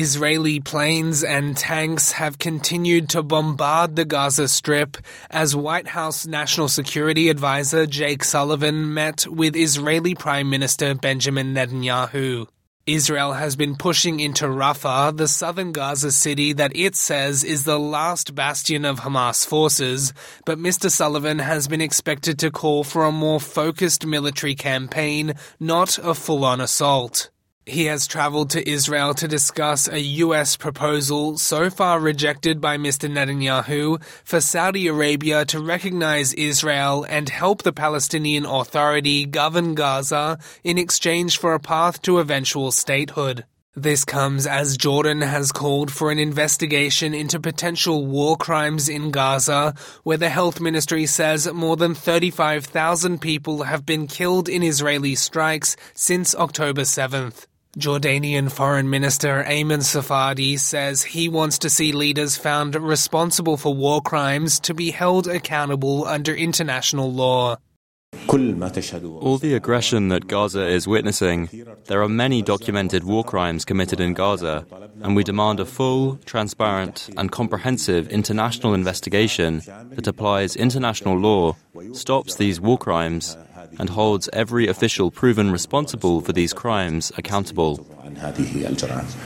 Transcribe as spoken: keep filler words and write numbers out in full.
Israeli planes and tanks have continued to bombard the Gaza Strip as White House National Security Advisor Jake Sullivan met with Israeli Prime Minister Benjamin Netanyahu. Israel has been pushing into Rafah, the southern Gaza city that it says is the last bastion of Hamas forces, but Mister Sullivan has been expected to call for a more focused military campaign, not a full-on assault. He has travelled to Israel to discuss a U S proposal, so far rejected by Mister Netanyahu, for Saudi Arabia to recognise Israel and help the Palestinian Authority govern Gaza in exchange for a path to eventual statehood. This comes as Jordan has called for an investigation into potential war crimes in Gaza, where the health ministry says more than thirty-five thousand people have been killed in Israeli strikes since October seventh. Jordanian Foreign Minister Ayman Safadi says he wants to see leaders found responsible for war crimes to be held accountable under international law. All the aggression that Gaza is witnessing, there are many documented war crimes committed in Gaza, and we demand a full, transparent, and comprehensive international investigation that applies international law, stops these war crimes, and holds every official proven responsible for these crimes accountable.